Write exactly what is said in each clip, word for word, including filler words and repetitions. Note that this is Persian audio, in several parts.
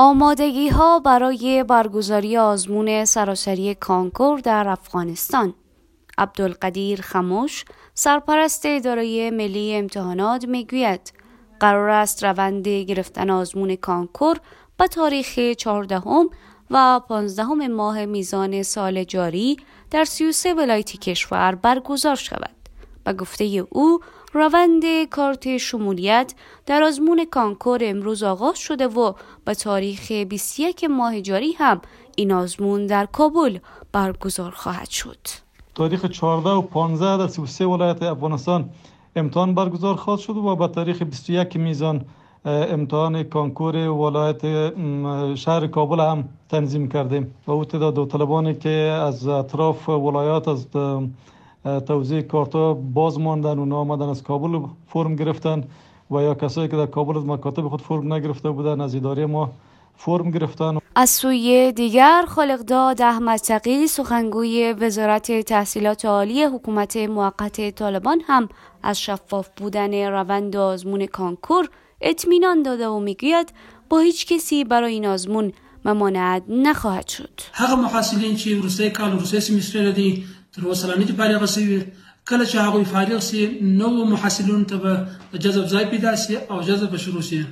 آمادگی ها برای برگزاری آزمون سراسری کانکور در افغانستان. عبدالقدیر خموش، سرپرست اداره ملی امتحانات میگوید قرار است روند گرفتن آزمون کانکور به تاریخ چهاردهم و پانزدهم ماه میزان سال جاری در سی و سه ولایت کشور برگزار شود. به گفته او روند کارت شمولیت در آزمون کانکور امروز آغاز شده و به تاریخ بیست و یک ماه جاری هم این آزمون در کابل برگزار خواهد شد. تاریخ چهارده و پانزده در سی و سه ولایت افغانستان امتحان برگزار خواهد شد و به تاریخ بیست و یک میزان امتحان کانکور ولایت شهر کابل هم تنظیم کردیم و او تعداد طلبانی که از اطراف ولایات از توزیع کارتا باز ماندن و آمدن از کابل فرم گرفتن و یا کسایی که در کابل از مکاتب خود فرم نگرفته بودن از اداره ما فرم گرفتن. از سوی دیگر خالقداد احمد تقی سخنگوی وزارت تحصیلات عالی حکومت موقت طالبان هم از شفاف بودن روند آزمون کانکور اطمینان داده و میگوید با هیچ کسی برای این آزمون ممانعت نخواهد شد. هغه محصلین چې وروستی کال وروستی سیمستر دی تر اوسه لا نه دي فارغ شوي، کله چې هغوی فارغ شي نوو محصلینو ته به جذب ځای پیدا شي او جذب به شروع شي.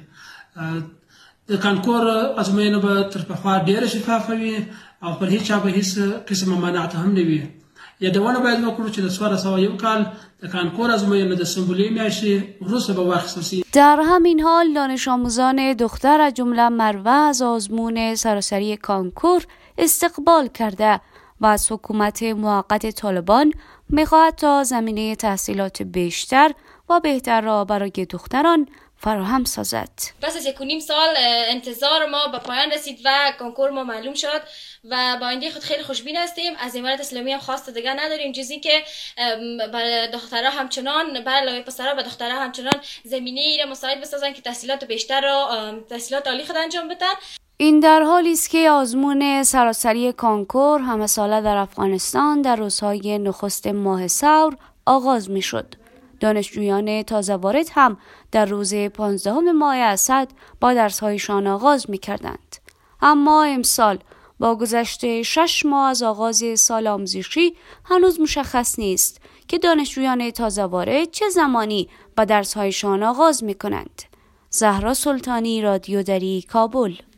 د کانکور ازموینه به تر پخوا ډېره شفافه وي او پر هیڅ چا به هیڅ قسم ممانعت هم نه وي. یادونه باید وکړو چې د څوارلس سوه یو کال د کانکور ازموینه د سمبولی میاشتې وروسته به واخیستل شي. در همین حال دانش آموزان دختر از جمله مروه از آزمون سراسری کانکور استقبال کرده و از حکومت موقت طالبان میخواهد تا زمینه تحصیلات بیشتر و بهتر را برای دختران فراهم سازد. پس از یک و نیم سال انتظار ما به پایان رسید و کانکور ما معلوم شد و با آینده خود خیلی خوشبین هستیم. از امارت اسلامی هم خواست دیگه نداریم جزی که برای دخترها همچنان برای علاوه پسرها و دخترها همچنان زمینه ای را مساعد بسازن که تحصیلات بیشتر را تحصیلات عالی خود انجام بدن. این در حالی است که آزمون سراسری کانکور همه ساله در افغانستان در روزهای نخست ماه ثور آغاز می شد. دانشجویان تازه وارد هم در روز پانزدهم ماه اسد با درس‌هایشان آغاز می‌کردند. اما امسال با گذشت شش ماه از آغاز سال آموزشی هنوز مشخص نیست که دانشجویان تازه وارد چه زمانی با درس‌هایشان آغاز می‌کنند. زهرا سلطانی، رادیو دری، کابل.